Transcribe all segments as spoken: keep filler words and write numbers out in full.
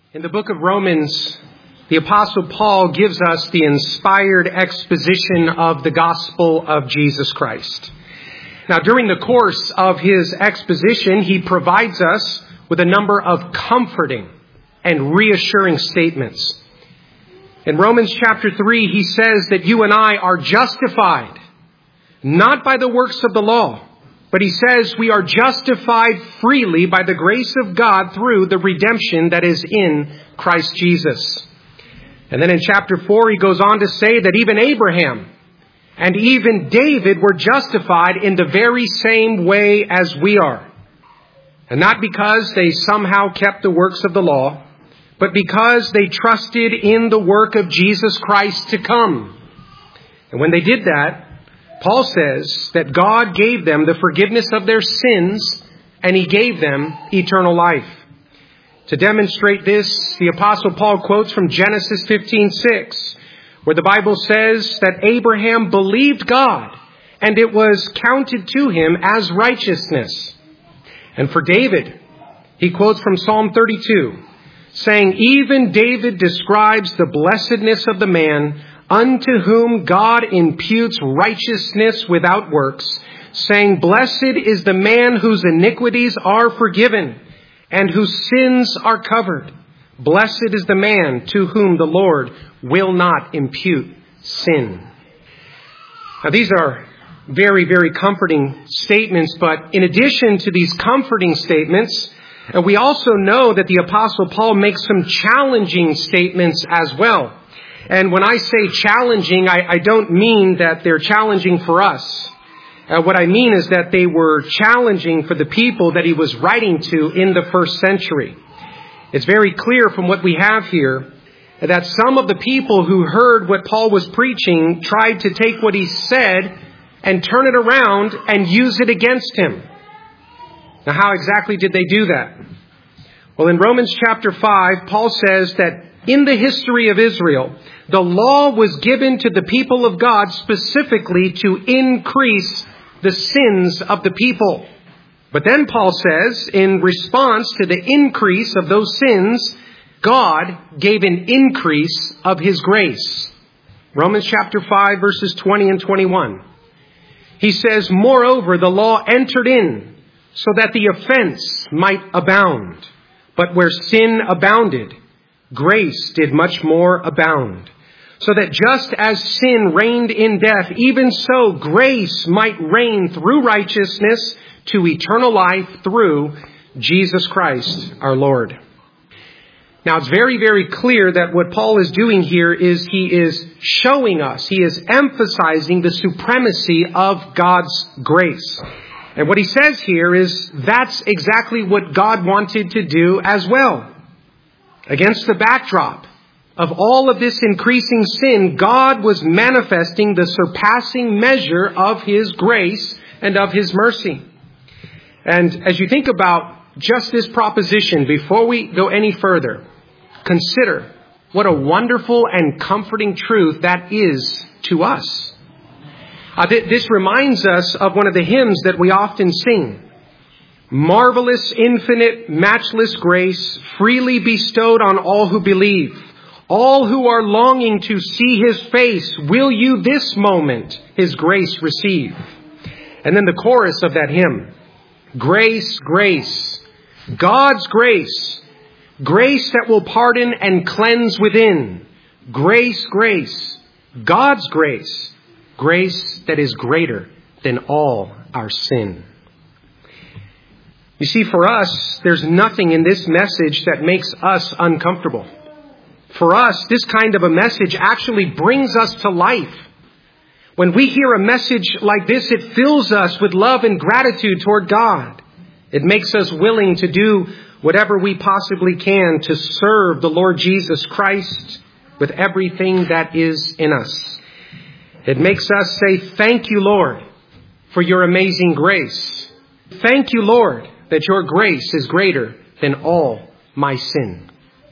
In the book of Romans, the Apostle Paul gives us the inspired exposition of the gospel of Jesus Christ. Now, during the course of his exposition, he provides us with a number of comforting and reassuring statements. In Romans chapter three, he says that you and I are justified, not by the works of the law, but he says we are justified freely by the grace of God through the redemption that is in Christ Jesus. And then in chapter four, he goes on to say that even Abraham and even David were justified in the very same way as we are. And not because they somehow kept the works of the law, but because they trusted in the work of Jesus Christ to come. And when they did that, Paul says that God gave them the forgiveness of their sins and he gave them eternal life. To demonstrate this, the Apostle Paul quotes from Genesis fifteen six, where the Bible says that Abraham believed God and it was counted to him as righteousness. And for David, he quotes from Psalm thirty-two, saying, even David describes the blessedness of the man unto whom God imputes righteousness without works, saying, blessed is the man whose iniquities are forgiven and whose sins are covered. Blessed is the man to whom the Lord will not impute sin. Now, these are very, very comforting statements, but in addition to these comforting statements, we also know that the Apostle Paul makes some challenging statements as well. And when I say challenging, I, I don't mean that they're challenging for us. Uh, what I mean is that they were challenging for the people that he was writing to in the first century. It's very clear from what we have here that some of the people who heard what Paul was preaching tried to take what he said and turn it around and use it against him. Now, how exactly did they do that? Well, in Romans chapter five, Paul says that in the history of Israel, the law was given to the people of God specifically to increase the sins of the people. But then Paul says, in response to the increase of those sins, God gave an increase of his grace. Romans chapter five, verses twenty and twenty-one. He says, moreover, the law entered in so that the offense might abound. But where sin abounded, grace did much more abound. So that just as sin reigned in death, even so grace might reign through righteousness to eternal life through Jesus Christ our Lord. Now, it's very, very clear that what Paul is doing here is he is showing us, he is emphasizing the supremacy of God's grace. And what he says here is that's exactly what God wanted to do as well. Against the backdrop of all of this increasing sin, God was manifesting the surpassing measure of his grace and of his mercy. And as you think about just this proposition, before we go any further, consider what a wonderful and comforting truth that is to us. Uh, th- this reminds us of one of the hymns that we often sing. Marvelous, infinite, matchless grace, freely bestowed on all who believe. All who are longing to see his face, will you this moment his grace receive? And then the chorus of that hymn. Grace, grace, God's grace, grace that will pardon and cleanse within. Grace, grace, God's grace, grace that is greater than all our sin. You see, for us, there's nothing in this message that makes us uncomfortable. For us, this kind of a message actually brings us to life. When we hear a message like this, it fills us with love and gratitude toward God. It makes us willing to do whatever we possibly can to serve the Lord Jesus Christ with everything that is in us. It makes us say, thank you, Lord, for your amazing grace. Thank you, Lord, that your grace is greater than all my sin.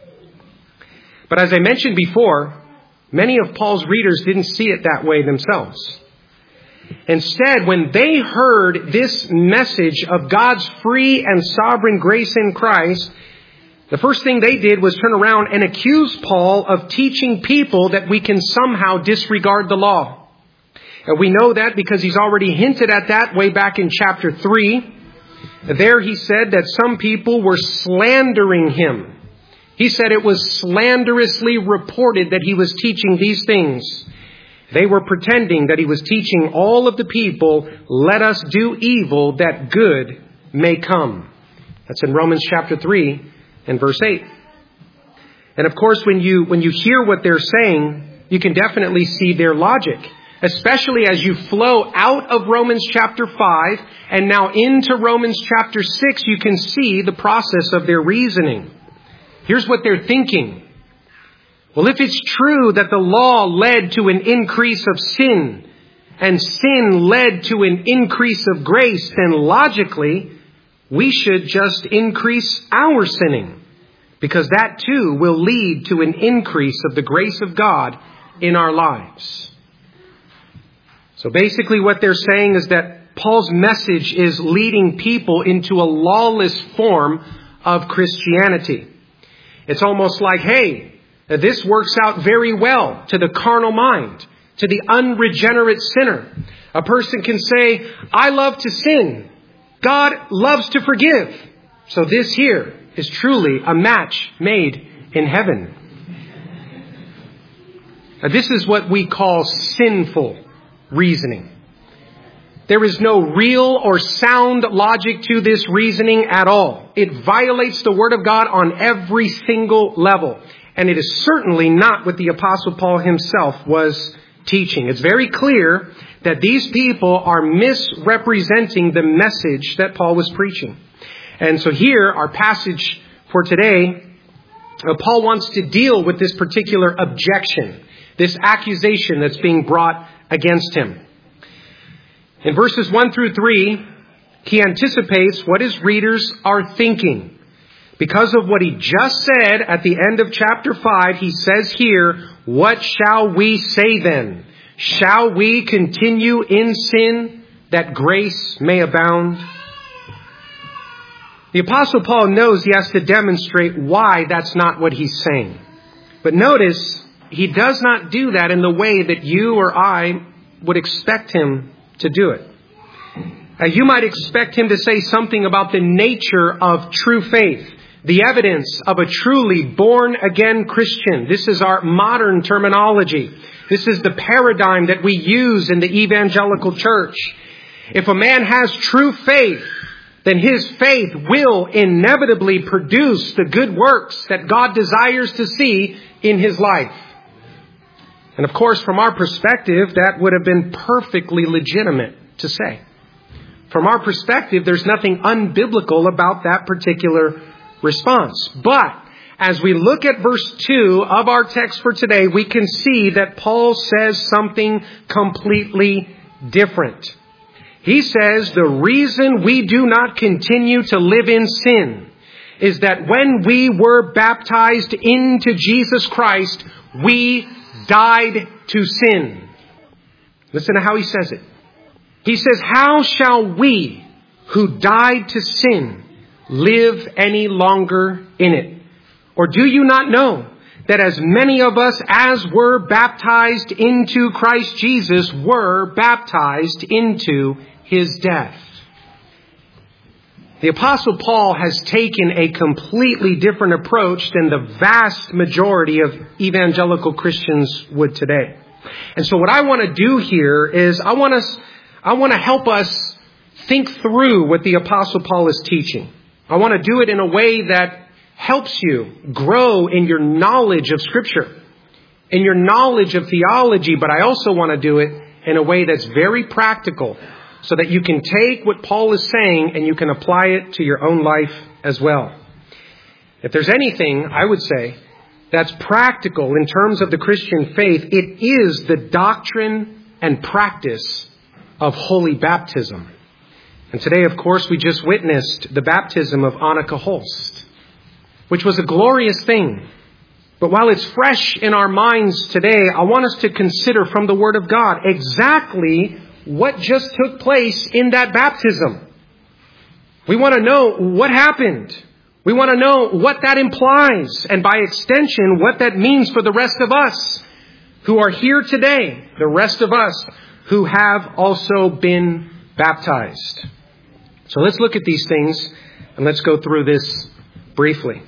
But as I mentioned before, many of Paul's readers didn't see it that way themselves. Instead, when they heard this message of God's free and sovereign grace in Christ, The first thing they did was turn around and accuse Paul of teaching people that we can somehow disregard the law. And we know that because he's already hinted at that way back in chapter three. There he said that some people were slandering him. He said it was slanderously reported that he was teaching these things. They were pretending that he was teaching all of the people, let us do evil that good may come. That's in Romans chapter three and verse eight. And of course, when you, when you hear what they're saying, you can definitely see their logic. Especially as you flow out of Romans chapter five and now into Romans chapter six, you can see the process of their reasoning. Here's what they're thinking. Well, if it's true that the law led to an increase of sin and sin led to an increase of grace, then logically, we should just increase our sinning, because that too will lead to an increase of the grace of God in our lives. So basically what they're saying is that Paul's message is leading people into a lawless form of Christianity. It's almost like, hey, this works out very well to the carnal mind, to the unregenerate sinner. A person can say, I love to sin. God loves to forgive. So this here is truly a match made in heaven. Now, this is what we call sinful reasoning. There is no real or sound logic to this reasoning at all. It violates the Word of God on every single level. And it is certainly not what the Apostle Paul himself was teaching. It's very clear that these people are misrepresenting the message that Paul was preaching. And so here, our passage for today, uh, Paul wants to deal with this particular objection, this accusation that's being brought against him. In verses one through three, he anticipates what his readers are thinking. Because of what he just said at the end of chapter five, he says here, what shall we say then? Shall we continue in sin that grace may abound? The Apostle Paul knows he has to demonstrate why that's not what he's saying. But notice, he does not do that in the way that you or I would expect him to do it. Uh, you might expect him to say something about the nature of true faith, the evidence of a truly born-again Christian. This is our modern terminology. This is the paradigm that we use in the evangelical church. If a man has true faith, then his faith will inevitably produce the good works that God desires to see in his life. And of course, from our perspective, that would have been perfectly legitimate to say. From our perspective, there's nothing unbiblical about that particular response. But as we look at verse two of our text for today, we can see that Paul says something completely different. He says the reason we do not continue to live in sin is that when we were baptized into Jesus Christ, we died to sin. Listen to how he says it. He says, how shall we who died to sin live any longer in it? Or do you not know that as many of us as were baptized into Christ Jesus were baptized into his death? The Apostle Paul has taken a completely different approach than the vast majority of evangelical Christians would today. And so what I want to do here is I want us, I want to help us think through what the Apostle Paul is teaching. I want to do it in a way that helps you grow in your knowledge of Scripture, in your knowledge of theology, but I also want to do it in a way that's very practical so that you can take what Paul is saying and you can apply it to your own life as well. If there's anything, I would say, that's practical in terms of the Christian faith, it is the doctrine and practice of holy baptism. And today, of course, we just witnessed the baptism of Annika Holst, which was a glorious thing. But while it's fresh in our minds today, I want us to consider from the Word of God exactly what just took place in that baptism. We want to know what happened. We want to know what that implies, and by extension, what that means for the rest of us who are here today, the rest of us who have also been baptized. So let's look at these things, and let's go through this briefly.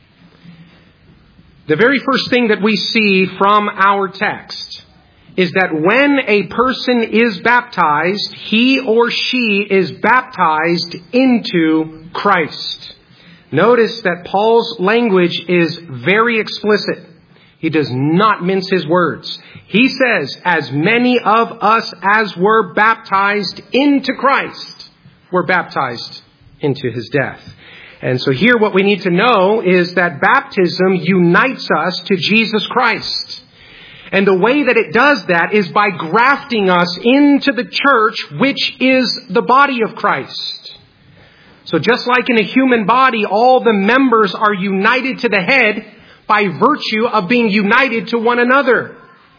The very first thing that we see from our text is that when a person is baptized, he or she is baptized into Christ. Notice that Paul's language is very explicit. He does not mince his words. He says, as many of us as were baptized into Christ were baptized into his death. And so here what we need to know is that baptism unites us to Jesus Christ. And the way that it does that is by grafting us into the church, which is the body of Christ. So just like in a human body, all the members are united to the head by virtue of being united to one another.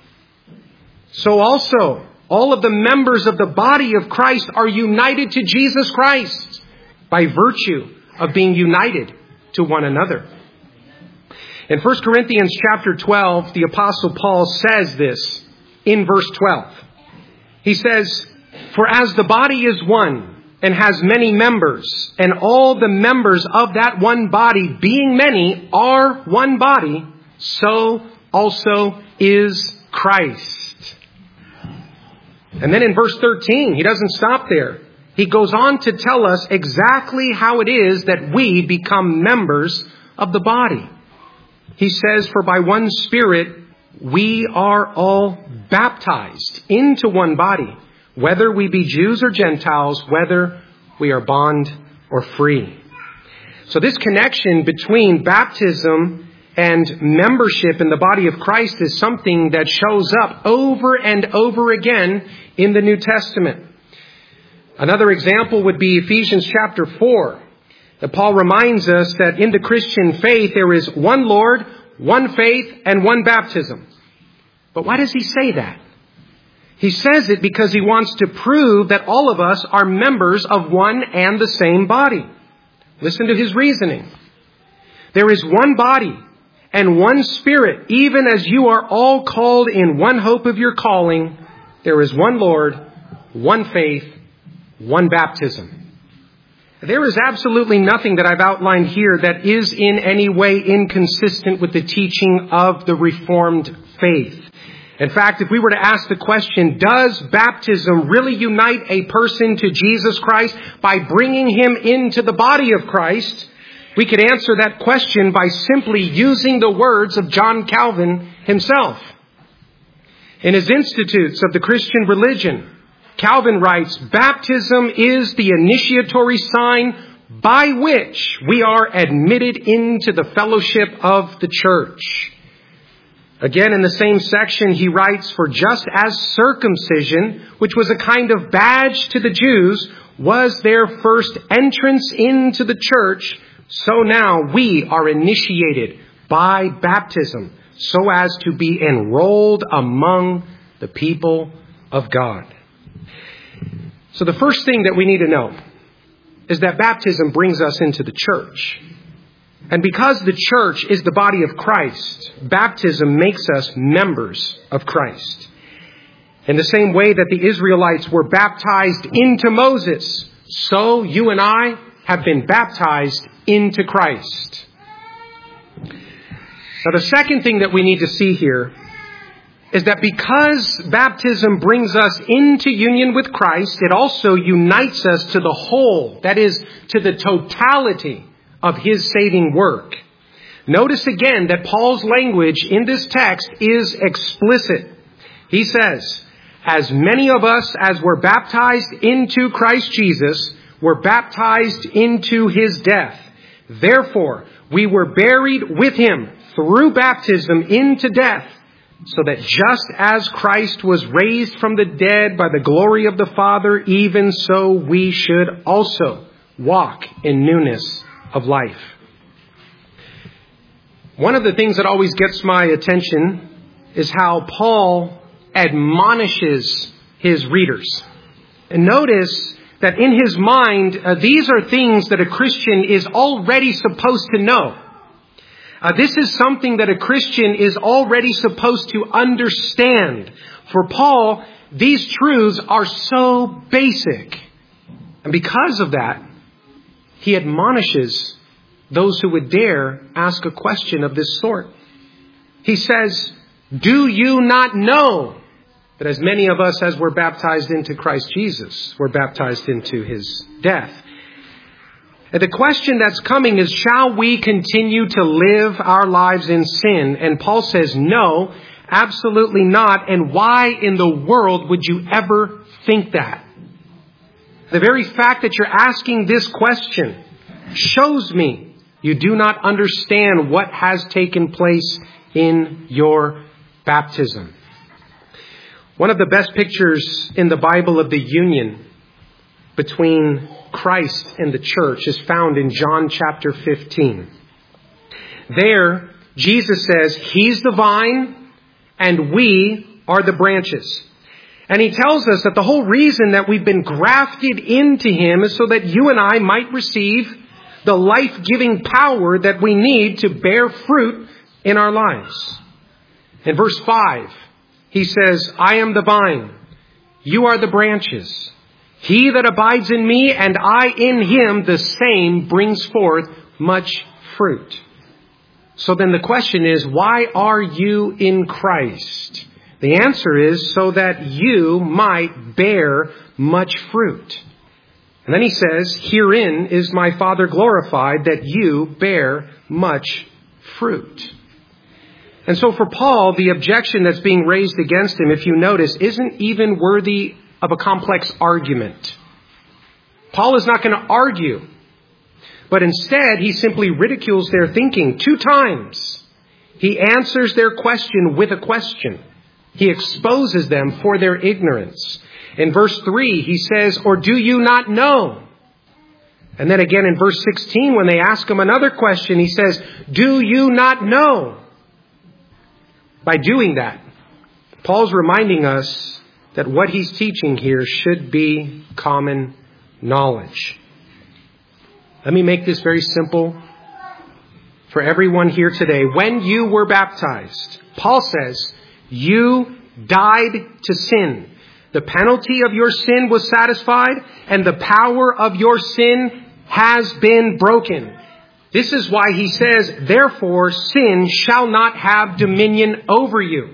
So also, all of the members of the body of Christ are united to Jesus Christ by virtue of being united to one another. In First Corinthians chapter twelve, the Apostle Paul says this in verse twelve. He says, "For as the body is one and has many members, and all the members of that one body, being many, are one body, so also is Christ." And then in verse thirteen, he doesn't stop there. He goes on to tell us exactly how it is that we become members of the body. He says, "For by one Spirit we are all baptized into one body, whether we be Jews or Gentiles, whether we are bond or free." So this connection between baptism and membership in the body of Christ is something that shows up over and over again in the New Testament. Another example would be Ephesians chapter four. That Paul reminds us that in the Christian faith there is one Lord, one faith, and one baptism. But why does he say that? He says it because he wants to prove that all of us are members of one and the same body. Listen to his reasoning. There is one body and one Spirit, even as you are all called in one hope of your calling. There is one Lord, one faith, one baptism. There is absolutely nothing that I've outlined here that is in any way inconsistent with the teaching of the Reformed faith. In fact, if we were to ask the question, does baptism really unite a person to Jesus Christ by bringing him into the body of Christ? We could answer that question by simply using the words of John Calvin himself. In his Institutes of the Christian Religion, Calvin writes, "Baptism is the initiatory sign by which we are admitted into the fellowship of the church." Again, in the same section, he writes, "For just as circumcision, which was a kind of badge to the Jews, was their first entrance into the church, so now we are initiated by baptism so as to be enrolled among the people of God." So the first thing that we need to know is that baptism brings us into the church. And because the church is the body of Christ, baptism makes us members of Christ. In the same way that the Israelites were baptized into Moses, so you and I have been baptized into Christ. Now the second thing that we need to see here is that because baptism brings us into union with Christ, it also unites us to the whole, that is, to the totality of his saving work. Notice again that Paul's language in this text is explicit. He says, "As many of us as were baptized into Christ Jesus were baptized into his death. Therefore, we were buried with him through baptism into death, so that just as Christ was raised from the dead by the glory of the Father, even so we should also walk in newness of life." One of the things that always gets my attention is how Paul admonishes his readers. And notice that in his mind, uh, these are things that a Christian is already supposed to know. Uh, this is something that a Christian is already supposed to understand. For Paul, these truths are so basic. And because of that, he admonishes those who would dare ask a question of this sort. He says, do you not know that as many of us as were baptized into Christ Jesus were baptized into his death? And the question that's coming is, shall we continue to live our lives in sin? And Paul says, no, absolutely not. And why in the world would you ever think that? The very fact that you're asking this question shows me you do not understand what has taken place in your baptism. One of the best pictures in the Bible of the union between Christ and the church is found in John chapter fifteen. There, Jesus says, he's the vine and we are the branches. And he tells us that the whole reason that we've been grafted into him is so that you and I might receive the life-giving power that we need to bear fruit in our lives. In verse five, he says, I am the vine, you are the branches. He that abides in me and I in him, the same brings forth much fruit. So then the question is, why are you in Christ? The answer is so that you might bear much fruit. And then he says, herein is my Father glorified, that you bear much fruit. And so for Paul, the objection that's being raised against him, if you notice, isn't even worthy of a complex argument. Paul is not going to argue, but instead he simply ridicules their thinking two times. He answers their question with a question. He exposes them for their ignorance. In verse three, he says, or do you not know? And then again in verse sixteen, when they ask him another question, he says, do you not know? By doing that, Paul's reminding us that what he's teaching here should be common knowledge. Let me make this very simple for everyone here today. When you were baptized, Paul says, you died to sin. The penalty of your sin was satisfied, and the power of your sin has been broken. This is why he says, therefore, sin shall not have dominion over you.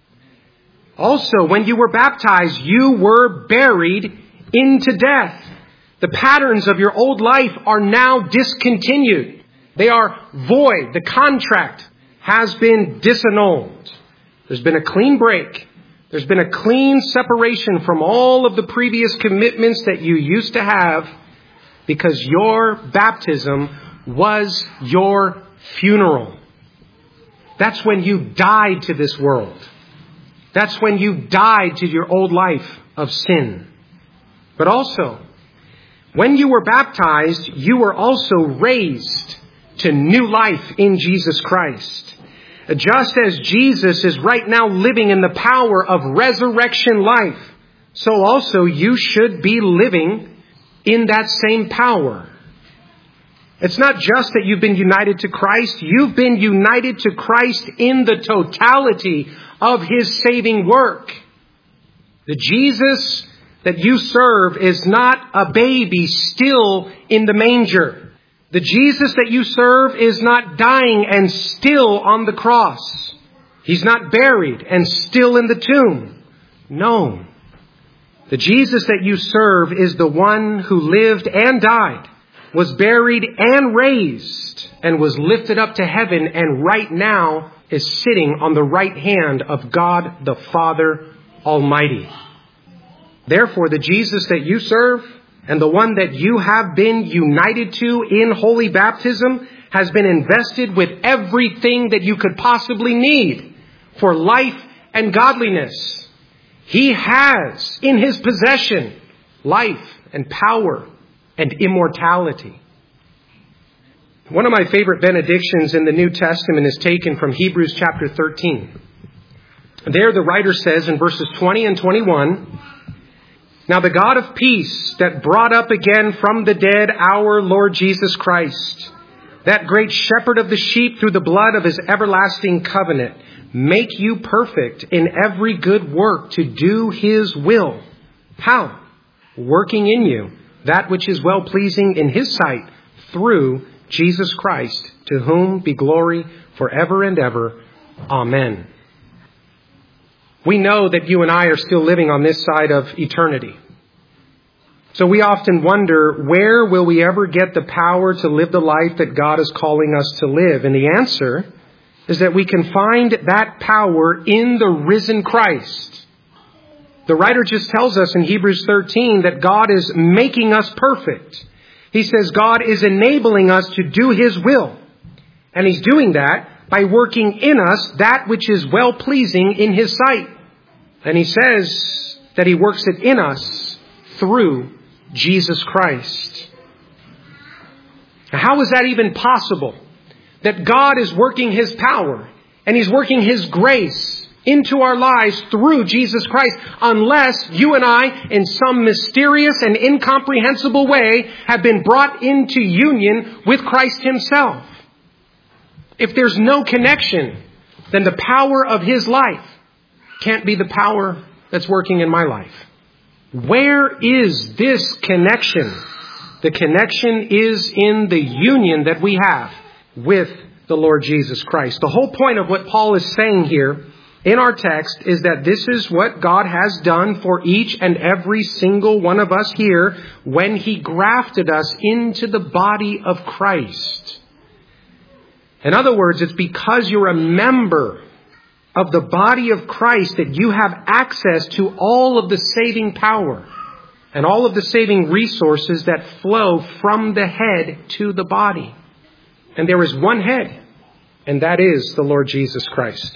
Also, when you were baptized, you were buried into death. The patterns of your old life are now discontinued. They are void. The contract has been disannulled. There's been a clean break. There's been a clean separation from all of the previous commitments that you used to have, because your baptism was your funeral. That's when you died to this world. That's when you died to your old life of sin. But also, when you were baptized, you were also raised to new life in Jesus Christ. Just as Jesus is right now living in the power of resurrection life, so also you should be living in that same power. It's not just that you've been united to Christ. You've been united to Christ in the totality of his saving work. The Jesus that you serve is not a baby still in the manger. The Jesus that you serve is not dying and still on the cross. He's not buried and still in the tomb. No. The Jesus that you serve is the one who lived and died, was buried and raised, and was lifted up to heaven, and right now is sitting on the right hand of God the Father Almighty. Therefore, the Jesus that you serve and the one that you have been united to in holy baptism has been invested with everything that you could possibly need for life and godliness. He has in his possession life and power and immortality. One of my favorite benedictions in the New Testament is taken from Hebrews chapter thirteen. There the writer says in verses twenty and twenty-one, Now the God of peace that brought up again from the dead our Lord Jesus Christ, that great shepherd of the sheep through the blood of his everlasting covenant, make you perfect in every good work to do his will. How? Working in you that which is well-pleasing in his sight through Jesus Christ, to whom be glory forever and ever. Amen. We know that you and I are still living on this side of eternity. So we often wonder, where will we ever get the power to live the life that God is calling us to live? And the answer is that we can find that power in the risen Christ. The writer just tells us in Hebrews thirteen that God is making us perfect. He says God is enabling us to do his will. And he's doing that by working in us that which is well-pleasing in his sight. And he says that he works it in us through Jesus Christ. How is that even possible? That God is working his power and he's working his grace into our lives through Jesus Christ, unless you and I, in some mysterious and incomprehensible way, have been brought into union with Christ himself. If there's no connection, then the power of his life can't be the power that's working in my life. Where is this connection? The connection is in the union that we have with the Lord Jesus Christ. The whole point of what Paul is saying here in our text is that this is what God has done for each and every single one of us here when he grafted us into the body of Christ. In other words, it's because you're a member of the body of Christ that you have access to all of the saving power and all of the saving resources that flow from the head to the body. And there is one head, and that is the Lord Jesus Christ.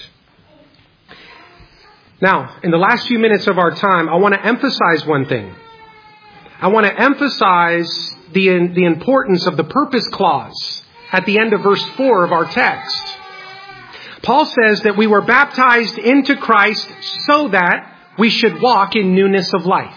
Now, in the last few minutes of our time, I want to emphasize one thing. I want to emphasize the, the importance of the purpose clause at the end of verse four of our text. Paul says that we were baptized into Christ so that we should walk in newness of life.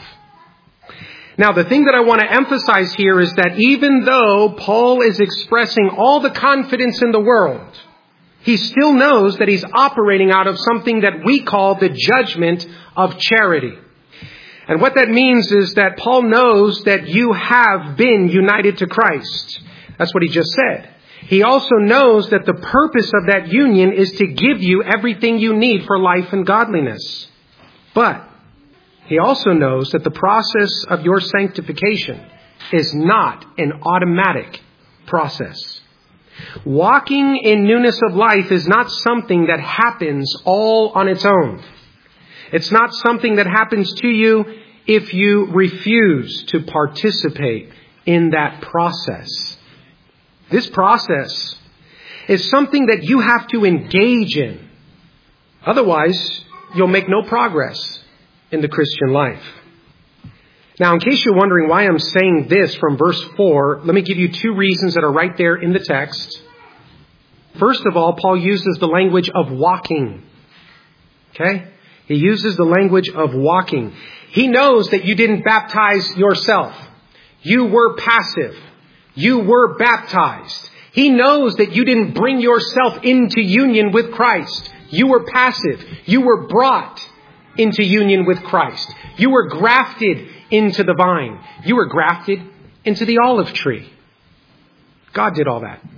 Now, the thing that I want to emphasize here is that even though Paul is expressing all the confidence in the world, he still knows that he's operating out of something that we call the judgment of charity. And what that means is that Paul knows that you have been united to Christ. That's what he just said. He also knows that the purpose of that union is to give you everything you need for life and godliness. But he also knows that the process of your sanctification is not an automatic process. Walking in newness of life is not something that happens all on its own. It's not something that happens to you if you refuse to participate in that process. This process is something that you have to engage in. Otherwise, you'll make no progress in the Christian life. Now, in case you're wondering why I'm saying this from verse four, let me give you two reasons that are right there in the text. First of all, Paul uses the language of walking. Okay? He uses the language of walking. He knows that you didn't baptize yourself. You were passive. You were baptized. He knows that you didn't bring yourself into union with Christ. You were passive. You were brought into union with Christ. You were grafted into the vine. You were grafted into the olive tree. God did all that.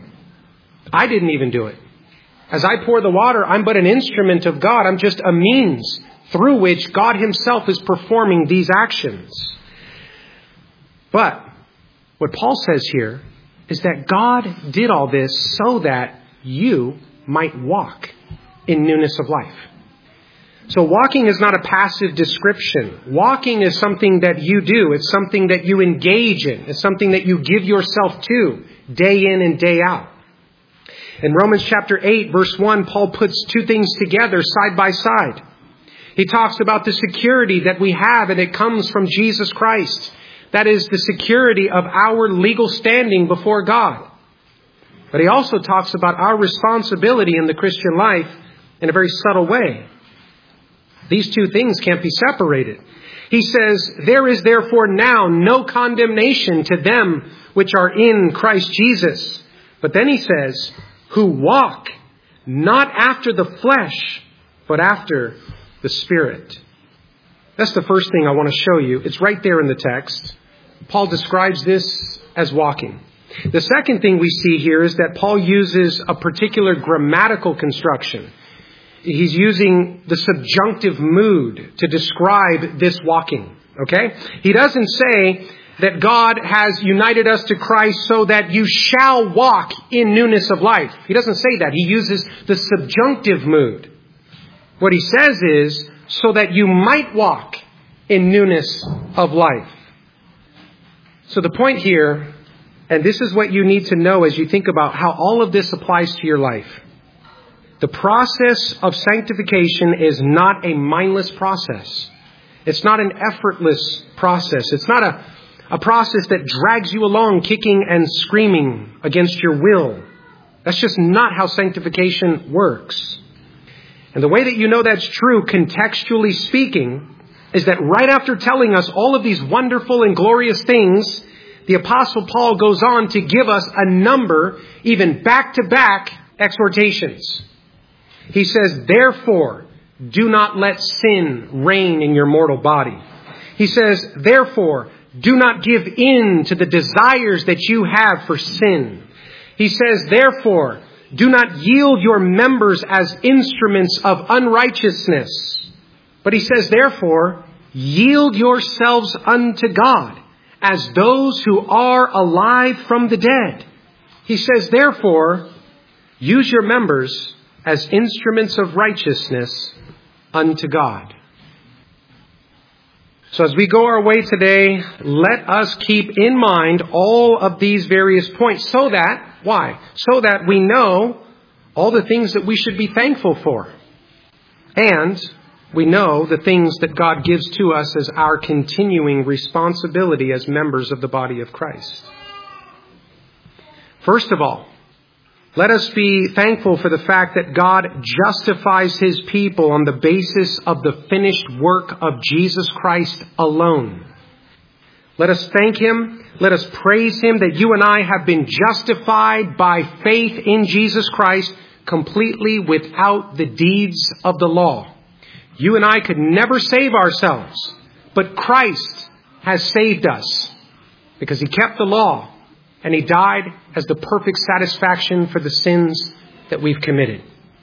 I didn't even do it. As I pour the water, I'm but an instrument of God. I'm just a means through which God himself is performing these actions. But what Paul says here is that God did all this so that you might walk in newness of life. So walking is not a passive description. Walking is something that you do. It's something that you engage in. It's something that you give yourself to day in and day out. In Romans chapter eight, verse one, Paul puts two things together side by side. He talks about the security that we have, and it comes from Jesus Christ. That is the security of our legal standing before God. But he also talks about our responsibility in the Christian life in a very subtle way. These two things can't be separated. He says, there is therefore now no condemnation to them which are in Christ Jesus. But then he says, who walk not after the flesh, but after the Spirit. That's the first thing I want to show you. It's right there in the text. Paul describes this as walking. The second thing we see here is that Paul uses a particular grammatical construction. He's using the subjunctive mood to describe this walking. Okay? He doesn't say that God has united us to Christ so that you shall walk in newness of life. He doesn't say that. He uses the subjunctive mood. What he says is, so that you might walk in newness of life. So the point here, and this is what you need to know as you think about how all of this applies to your life. The process of sanctification is not a mindless process. It's not an effortless process. It's not a, a process that drags you along kicking and screaming against your will. That's just not how sanctification works. And the way that you know that's true, contextually speaking, is that right after telling us all of these wonderful and glorious things, the Apostle Paul goes on to give us a number, even back-to-back exhortations. He says, therefore, do not let sin reign in your mortal body. He says, therefore, do not give in to the desires that you have for sin. He says, therefore, do not yield your members as instruments of unrighteousness. But he says, therefore, yield yourselves unto God as those who are alive from the dead. He says, therefore, use your members as instruments of righteousness unto God. So as we go our way today, let us keep in mind all of these various points so that, why? So that we know all the things that we should be thankful for. And we know the things that God gives to us as our continuing responsibility as members of the body of Christ. First of all, let us be thankful for the fact that God justifies His people on the basis of the finished work of Jesus Christ alone. Let us thank Him. Let us praise Him that you and I have been justified by faith in Jesus Christ completely without the deeds of the law. You and I could never save ourselves, but Christ has saved us because He kept the law and He died as the perfect satisfaction for the sins that we've committed.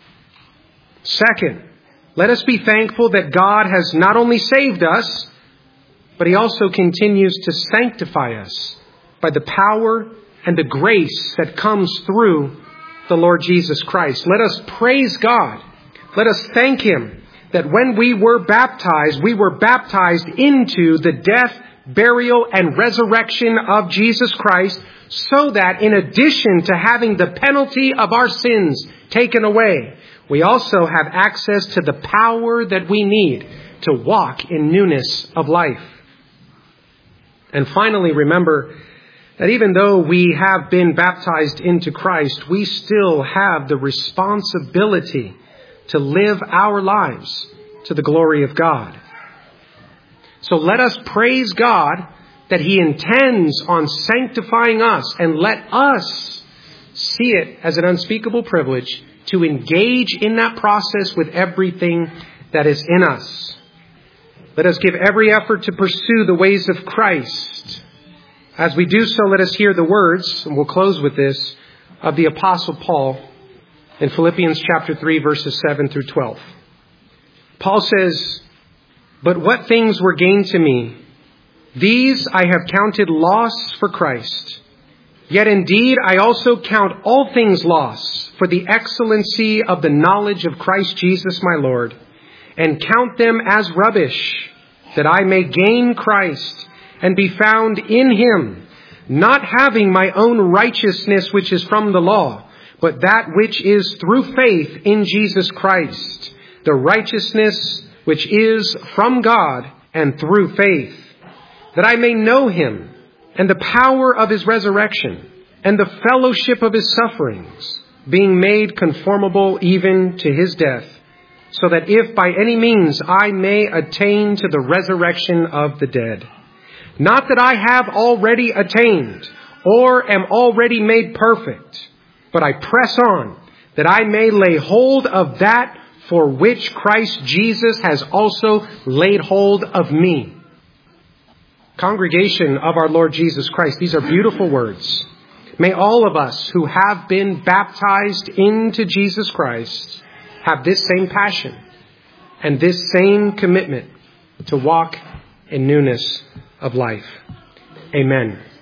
Second, let us be thankful that God has not only saved us, but He also continues to sanctify us by the power and the grace that comes through the Lord Jesus Christ. Let us praise God. Let us thank Him that when we were baptized, we were baptized into the death, burial, and resurrection of Jesus Christ, so that in addition to having the penalty of our sins taken away, we also have access to the power that we need to walk in newness of life. And finally, remember that even though we have been baptized into Christ, we still have the responsibility to live our lives to the glory of God. So let us praise God that He intends on sanctifying us, and let us see it as an unspeakable privilege to engage in that process with everything that is in us. Let us give every effort to pursue the ways of Christ. As we do so, let us hear the words, and we'll close with this, of the Apostle Paul in Philippians chapter three, verses seven through twelve. Paul says, "But what things were gained to me, these I have counted loss for Christ. Yet indeed I also count all things loss for the excellency of the knowledge of Christ Jesus my Lord, and count them as rubbish, that I may gain Christ and be found in Him, not having my own righteousness which is from the law, but that which is through faith in Jesus Christ, the righteousness which is from God and through faith, that I may know Him and the power of His resurrection and the fellowship of His sufferings, being made conformable even to His death, so that if by any means I may attain to the resurrection of the dead. Not that I have already attained or am already made perfect, but I press on that I may lay hold of that for which Christ Jesus has also laid hold of me. Congregation of our Lord Jesus Christ, these are beautiful words. May all of us who have been baptized into Jesus Christ have this same passion and this same commitment to walk in newness of life. Amen.